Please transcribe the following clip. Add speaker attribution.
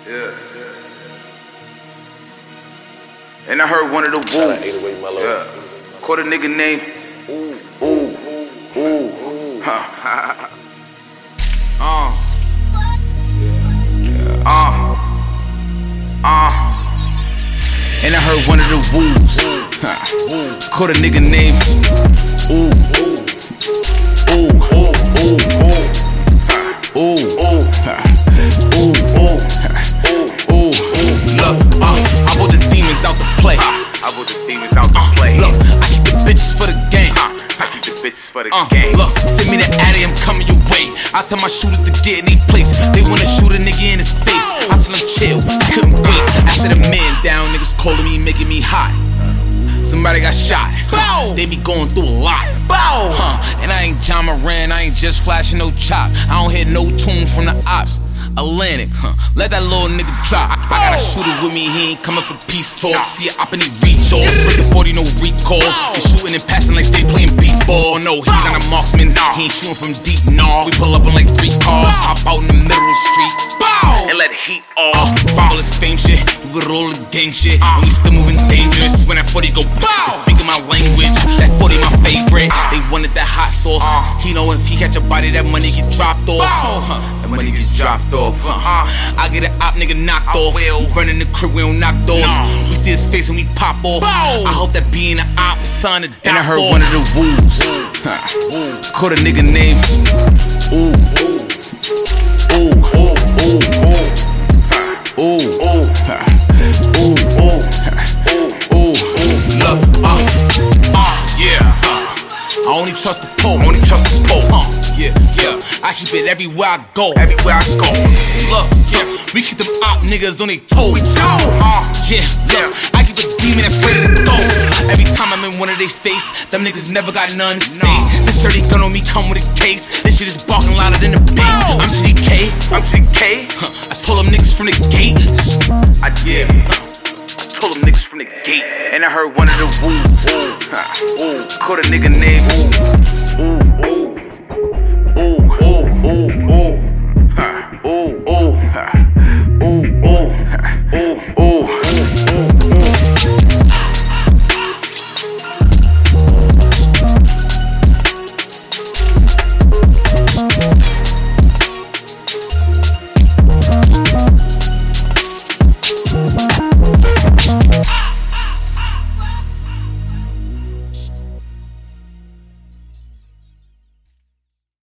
Speaker 1: Yeah. And I heard one of the wolves. Yeah. Caught a nigga named Ooh. And I heard one of the wolves. Caught a nigga named Ooh. Look, I brought the demons out to play. Look, I keep the bitches for the game. Look, send me the addy, I'm coming your way. I tell my shooters to get in their place. They wanna shoot a nigga in his face. I tell them chill, I couldn't wait. After the man down, niggas calling me, making me hot. Somebody got shot. Bow. They be going through a lot. Bow. And I ain't John Moran, I ain't just flashing no chop. I don't hear no tunes from the ops. Atlantic, let that little nigga drop. I got a shooter with me, he ain't coming for peace talk. See a op and he reach off. Break the 40, no recall. They shooting and passing like they playing beat ball. No, he's not a marksman, he ain't shooting from deep, nah. We pull up on like 3 cars, hop out in the middle of the street, and let the heat off. All this fame shit, we with all the gang shit. When we still moving dangerous, when that 40 go bow. Speaking my language, that 40 my favorite. They wanted that hot sauce. He know if he catch a body, that money get dropped off. That money get dropped off. I get an op nigga knocked off. We burning the crib, we don't knock doors. We see his face and we pop off. I hope that being an op is son of And I heard one of the wolves. Caught a nigga named Ooh. Look, I only trust the pole. Yeah. I keep it everywhere I go. Look, we keep them op niggas on their toes. Look, I keep a demon that's ready to go. Every time I'm in one of their face, them niggas never got none to say. This dirty gun on me come with a case. This shit is barking louder than the bass. I'm CK. I told them niggas from the gate. Told them niggas from the gate. And I heard one of the wolves. Caught a nigga named Ooh.